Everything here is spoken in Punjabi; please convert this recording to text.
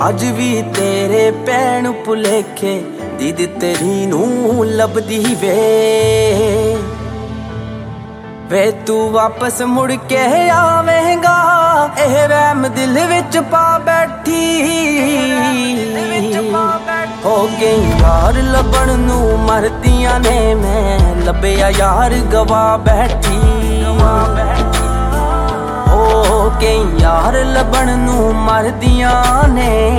ਅੱਜ ਵੀ ਤੇਰੇ ਪੈਣ ਭੁਲੇਖੇ ਦੀਦੀ ਤੇਰੀ ਨੂੰ ਲੱਭਦੀ ਵੇ ਤੂੰ ਵਾਪਸ ਮੁੜ ਕੇ ਆਵੇਂਗਾ ਇਹ ਵਹਿਮ ਦਿਲ ਵਿੱਚ ਪਾ ਬੈਠੀ ਹੋ ਗਈ ਯਾਰ ਲੱਭਣ ਨੂੰ ਮਰਦੀਆਂ ਨੇ ਮੈਂ ਲੱਭਿਆ ਯਾਰ ਗਵਾ ਬੈਠੀ ਹੋ ਗਈ ਯਾਰ ਲੱਭਣ ਨੂੰ ਮਰਦੀਆਂ ਨੇ